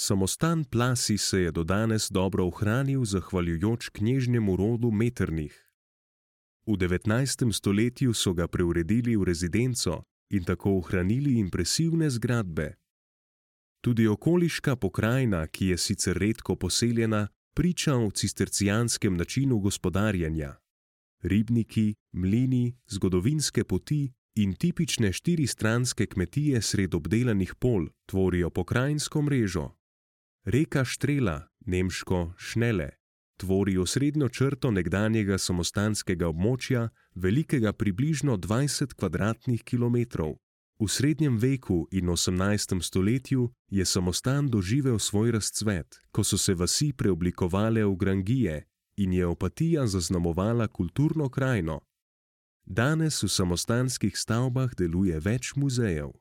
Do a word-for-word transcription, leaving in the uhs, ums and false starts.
Samostan Plasi se je do danes dobro ohranil zahvaljujoč knežjemu rodu Metternih. V devetnajstem stoletju so ga preuredili v rezidenco in tako ohranili impresivne zgradbe. Tudi okoliška pokrajina, ki je sicer redko poseljena, priča o cistercijanskem načinu gospodarjenja. Ribniki, mlini, zgodovinske poti in tipične štiristranske kmetije sred obdelanih polj tvorijo pokrajinsko mrežo. Reka Štrela, nemško Schnelle, tvori osrednjo črto nekdanjega samostanskega območja, velikega približno dvajset kvadratnih kilometrov. V srednjem veku in osemnajstem stoletju je samostan doživel svoj razcvet, ko so se vasi preoblikovale v grangije in je Opatija zaznamovala kulturno krajino. Danes v samostanskih stavbah deluje več muzejev.